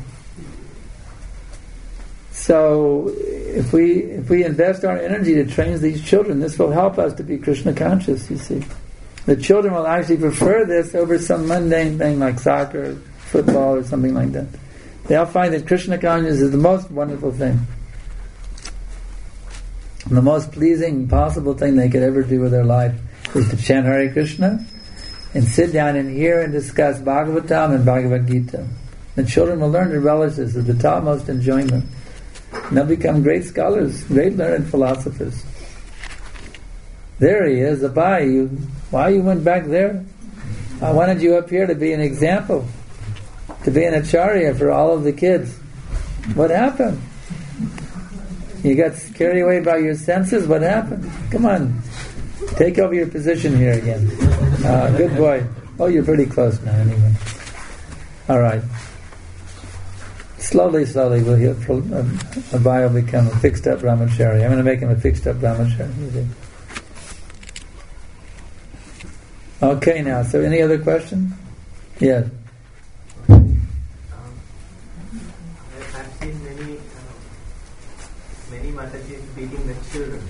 So, if we invest our energy to train these children, this will help us to be Krishna conscious. You see, the children will actually prefer this over some mundane thing like soccer, football, or something like that. They'll find that Krishna consciousness is the most wonderful thing, and the most pleasing possible thing they could ever do with their life. Is to chant Hare Krishna and sit down and hear and discuss Bhagavatam and Bhagavad Gita. The children will learn to relish this as the topmost enjoyment. And they'll become great scholars, great learned philosophers. There he is, Abai. Why you went back there? I wanted you up here to be an example, to be an acharya for all of the kids. What happened? You got carried away by your senses? What happened? Come on. Take over your position here again. Good boy. Oh, you're pretty close now anyway. All right. Slowly, Abhay will become a fixed-up brahmachari. I'm going to make him a fixed-up brahmachari. Okay, now, so any other questions? Yes. I've seen many Matajis beating the children.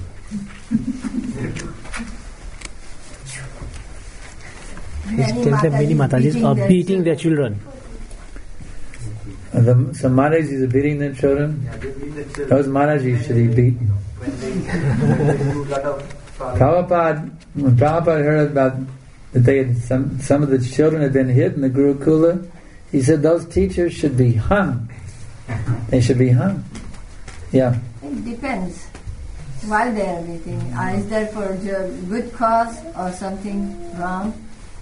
Many Matajis are beating their children. So Mataji's are beating the children? Yeah, they beat the children. Those Mataji should be beaten. When they do a lot of When Prabhupada heard about that they had some of the children had been hit in the Gurukula, he said those teachers should be hung. They should be hung. Yeah. It depends. Why they are beating? Is there for a good cause or something wrong?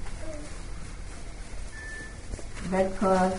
Bad cause?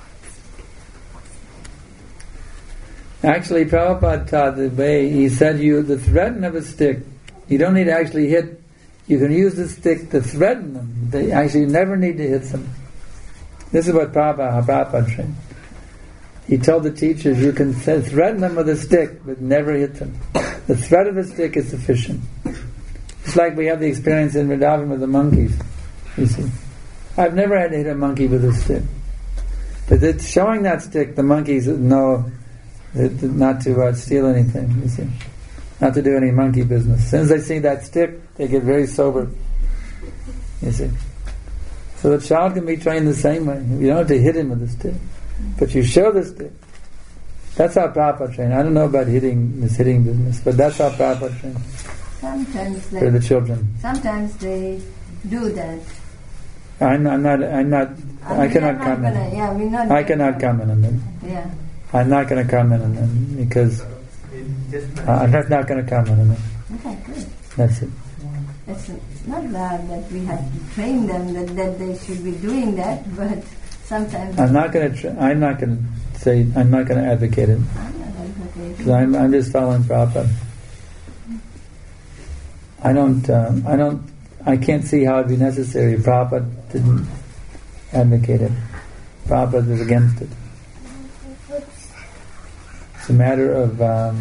Actually, Prabhupada taught the way, he said the threaten of a stick, you don't need to actually hit, you can use the stick to threaten them. They actually never need to hit them. This is what Prabhupada trained. He told the teachers, you can threaten them with a stick, but never hit them. The threat of a stick is sufficient. It's like we have the experience in Vrindavan with the monkeys, you see. I've never had to hit a monkey with a stick. But it's showing that stick, the monkeys know not to steal anything, you see. Not to do any monkey business. As soon as they see that stick, they get very sober, you see. So the child can be trained the same way. You don't have to hit him with a stick, but you show the stick. That's how Prabhupada trained. I don't know about this hitting business, but that's how Prabhupada trained. Sometimes for the children. Sometimes they do that. I cannot comment. I cannot comment on them. Yeah. I'm not going to comment on them because I'm not going to comment on them. Okay, good. That's it. It's not that we have to train them that they should be doing that, but sometimes I'm not going to advocate it. I'm not advocating. 'Cause I'm just following Prabhupada. I can't see how it'd be necessary. Prabhupada didn't advocate it. Prabhupada was against it. It's a matter of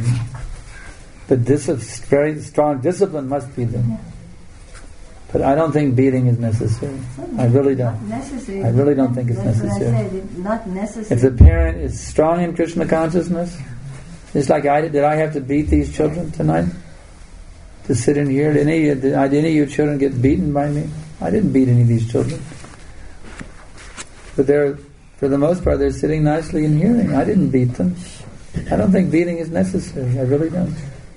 very strong discipline must be there. But I don't think beating is necessary. I really don't. Necessary. I really don't think it's That's necessary. what I said. It's not necessary. If the parent is strong in Krishna consciousness, it's like did I have to beat these children tonight? To sit in here? Did any of you children get beaten by me? I didn't beat any of these children. But for the most part, they're sitting nicely and hearing. I didn't beat them. I don't think beating is necessary. I really don't.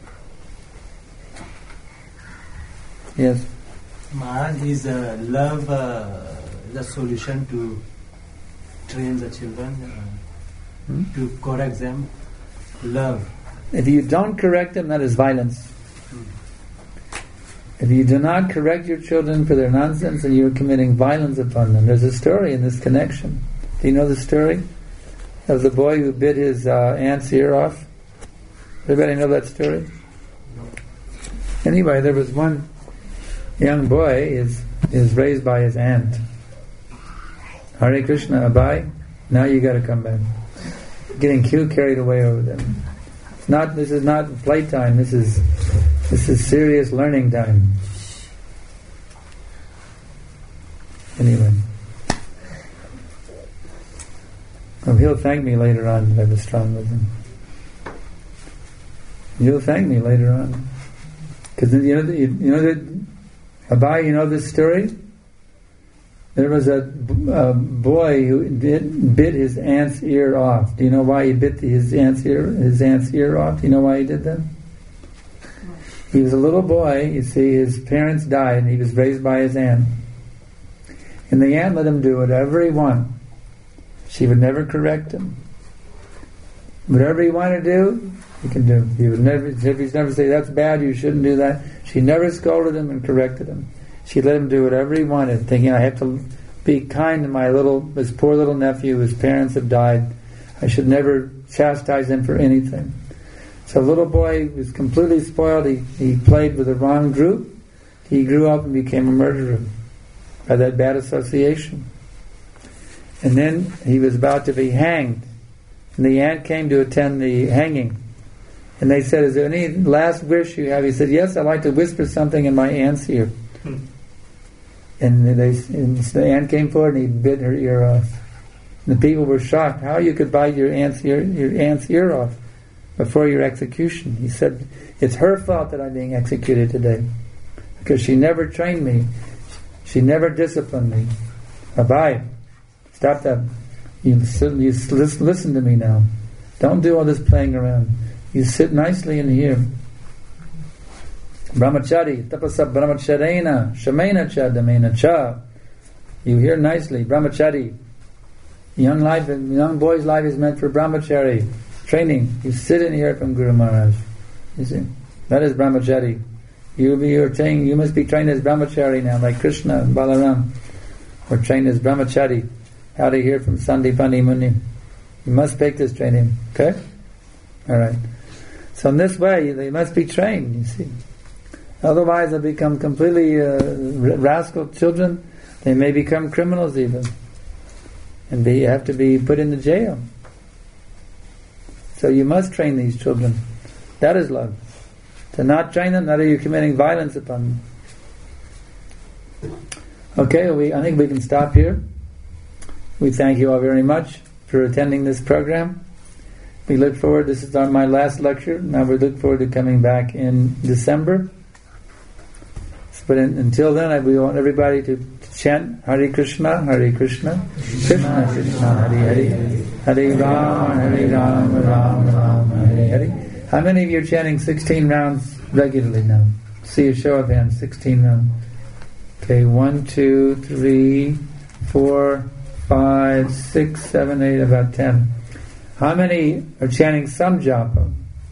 Yes? Maharaj, is love the solution to train the children, to correct them? Love. If you don't correct them, that is violence. If you do not correct your children for their nonsense, then you're committing violence upon them. There's a story in this connection. Do you know the story of the boy who bit his aunt's ear off? Everybody know that story? Anyway, there was one young boy is raised by his aunt. Hare Krishna, Abai, now you got to come back. Getting carried away over them. This is not playtime. This is serious learning time. Anyway. He'll thank me later on that I was strong with him. He'll thank me later on. Because you know Abai, you know this story? There was a boy who bit his aunt's ear off. Do you know why he bit his aunt's ear off? Do you know why he did that? He was a little boy, you see, his parents died and he was raised by his aunt. And the aunt let him do whatever he wanted. She would never correct him. Whatever he wanted to do, he can do. He'd never say, that's bad, you shouldn't do that. She never scolded him and corrected him. She let him do whatever he wanted, thinking, I have to be kind to this poor little nephew, his parents have died. I should never chastise him for anything. So the little boy was completely spoiled. He played with the wrong group. He grew up and became a murderer by that bad association. And then he was about to be hanged. And the aunt came to attend the hanging. And they said, is there any last wish you have? He said, yes, I'd like to whisper something in my aunt's ear. And the aunt came forward and he bit her ear off. And the people were shocked. How you could bite your aunt's ear off before your execution? He said, it's her fault that I'm being executed today. Because she never trained me. She never disciplined me. Abai, stop that. listen to me now. Don't do all this playing around. You sit nicely in here. Brahmachari, tapasa brahmacharena, shamena cha damena cha. You hear nicely, brahmachari. Young boy's life is meant for brahmachari training. You sit and hear from Guru Maharaj. You see, that is brahmachari. You must be trained as brahmachari now, like Krishna and Balaram were trained as brahmachari. How to hear from Sandipani Muni. You must take this training. Okay? Alright. So in this way, they must be trained, you see. Otherwise they'll become completely rascal children. They may become criminals even. And they have to be put in the jail. So you must train these children. That is love. To not train them, not are you committing violence upon them. Okay, I think we can stop here. We thank you all very much for attending this program. We look forward, this is my last lecture. Now we look forward to coming back in December. But until then, we want everybody to chant Hare Krishna, Krishna Krishna, Hare Hare, Hare Rama, Rama Rama, Hare Hare. How many of you are chanting 16 rounds regularly now? See a show of hands, 16 rounds. Okay, 1, 2, 3, 4, 5, 6, 7, 8, about 10. How many are chanting some japa?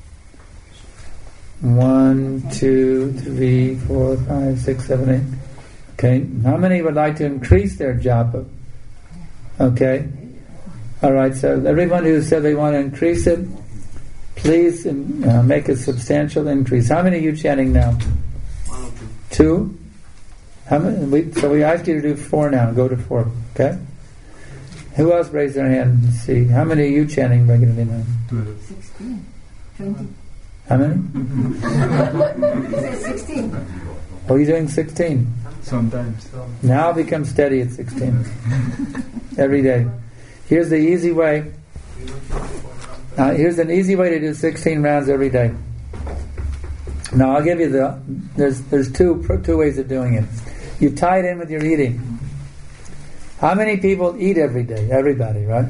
1, 2, 3, 4, 5, 6, 7, 8. Okay. How many would like to increase their japa? Okay. Alright, so everyone who said they want to increase it, please make a substantial increase. How many are you chanting now? 1 or 2. 2? How many? So we ask you to do 4 now. Go to 4. Okay? Who else raised their hand? Let's see. How many are you chanting regularly now? 16. 20. How many? 16. Oh, you're doing 16? Sometimes. Now become steady at 16. Every day. Here's the easy way. Here's an easy way to do 16 rounds every day. Now I'll give you there's two ways of doing it. You tie it in with your eating. How many people eat every day? Everybody, right?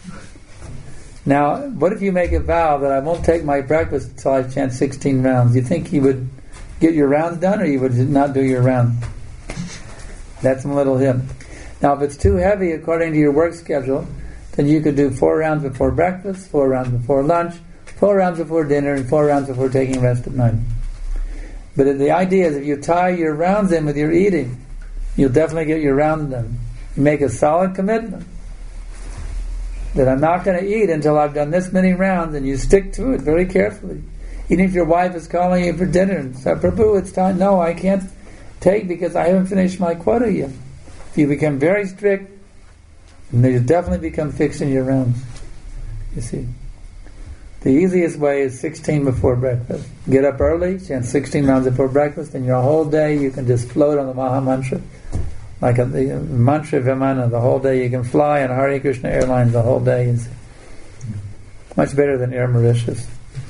Now, what if you make a vow that I won't take my breakfast until I chant 16 rounds? You think you would get your rounds done, or you would not do your round? That's a little hint. Now, if it's too heavy according to your work schedule, then you could do 4 rounds before breakfast, 4 rounds before lunch, 4 rounds before dinner, and 4 rounds before taking rest at night. But the idea is if you tie your rounds in with your eating, you'll definitely get your rounds done. You make a solid commitment that I'm not going to eat until I've done this many rounds, and you stick to it very carefully. Even if your wife is calling you for dinner and say, Prabhu, it's time. No, I can't take because I haven't finished my quota yet. If you become very strict, then you'll definitely become fixed in your rounds. You see. The easiest way is 16 before breakfast. Get up early, chant 16 rounds before breakfast, and your whole day you can just float on the Maha Mantra. Like the mantra Vimana, the whole day you can fly on Hare Krishna Airlines the whole day. It's much better than Air Mauritius.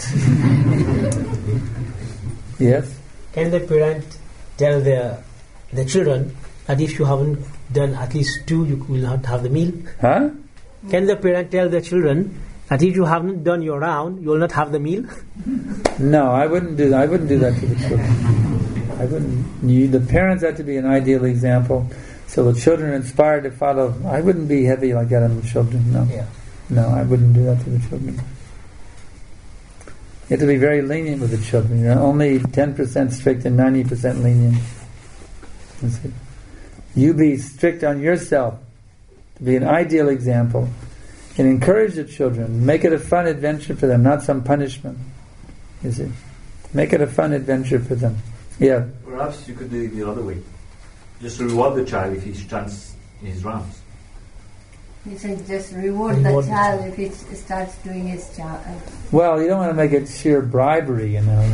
Yes? Can the parent tell the children that if you haven't done at least 2, you will not have the meal? Huh? Can the parent tell the children that if you haven't done your round, you will not have the meal? No, I wouldn't do that. I wouldn't do that to the children. I wouldn't. The parents have to be an ideal example, so the children are inspired to follow. I wouldn't be heavy like that on the children. No, no, I wouldn't do that to the children. You have to be very lenient with the children. You're only 10% strict and 90% lenient. You be strict on yourself to be an ideal example, and encourage the children. Make it a fun adventure for them, not some punishment. You see, make it a fun adventure for them. Yeah. Perhaps you could do it the other way. Just reward the child if he chants his rounds. You say just reward the child if he starts doing his job. Well, you don't want to make it sheer bribery, you know.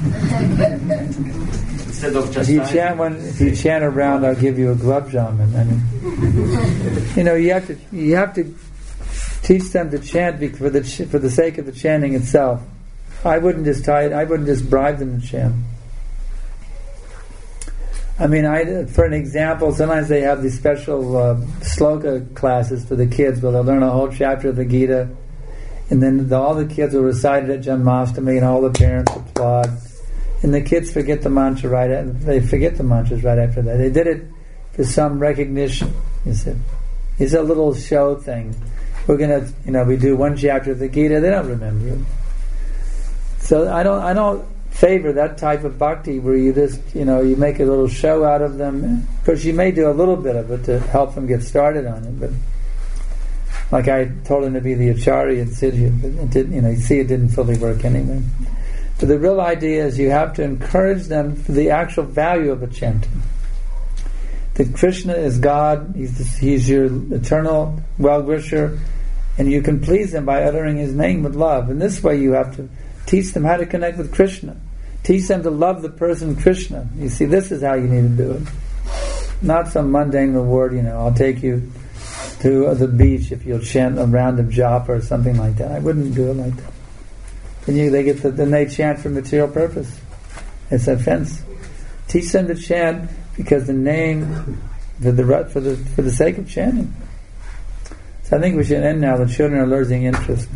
Instead of just if you chant a round, I'll give you a gulab jamun. I mean, you know, you have to teach them to chant for the sake of the chanting itself. I wouldn't just bribe them to chant. I mean, for an example, sometimes they have these special sloka classes for the kids where they'll learn a whole chapter of the Gita, and then all the kids will recite it at Janmashtami, and all the parents applaud. And the kids forget the mantra they forget the mantras right after that. They did it for some recognition. You see, it's a little show thing. We're gonna, we do one chapter of the Gita. They don't remember it. So I don't favor that type of bhakti where you just, you make a little show out of them. Of course, you may do a little bit of it to help them get started on it, but like I told him to be the acharya in Siddhi, but it didn't, it didn't fully work anyway. But the real idea is you have to encourage them for the actual value of a chanting. That Krishna is God, He's your eternal well-wisher, and you can please Him by uttering His name with love. And this way you have to teach them how to connect with Krishna. Teach them to love the person Krishna. You see, this is how you need to do it. Not some mundane reward, I'll take you to the beach if you'll chant a round of japa or something like that. I wouldn't do it like that. Then they chant for material purpose. It's an offense. Teach them to chant because the name for the sake of chanting. So I think we should end now. The children are losing interest.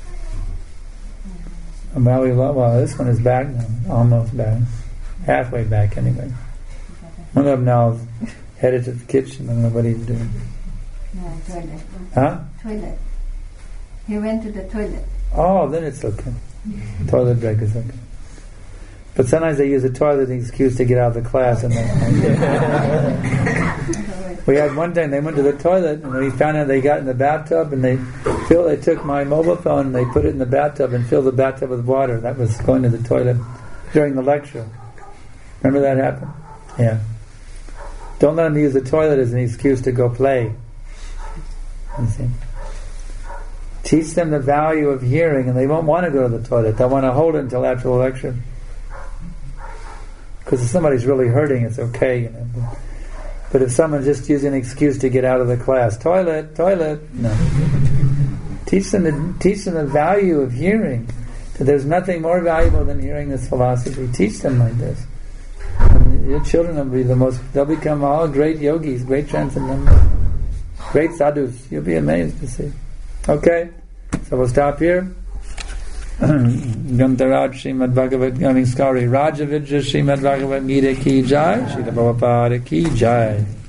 Well, this one is back now, almost back, halfway back anyway. One of them now is headed to the kitchen. I don't know what he's doing. No, toilet. Huh? Toilet. He went to the toilet. Oh, then it's okay. Toilet break is okay. But sometimes they use the toilet as an excuse to get out of the class. And we had one time they went to the toilet and we found out they got in the bathtub and they took my mobile phone and they put it in the bathtub and filled the bathtub with water. That was going to the toilet during the lecture. Remember that happened? Yeah. Don't let them use the toilet as an excuse to go play. You see? Teach them the value of hearing, and they won't want to go to the toilet. They'll want to hold it until after the lecture. Because if somebody's really hurting, it's okay. But if someone's just using an excuse to get out of the class, toilet, no. Teach them the value of hearing. That there's nothing more valuable than hearing this philosophy. Teach them like this. And your children will be they'll become all great yogis, great transcendentalists, great sadhus. You'll be amazed to see. Okay, so we'll stop here. Gantharaj Srimad Bhagavad Gita, Rajavidya Srimad Bhagavad Gita ki jai, Srila Prabhupada ki jai.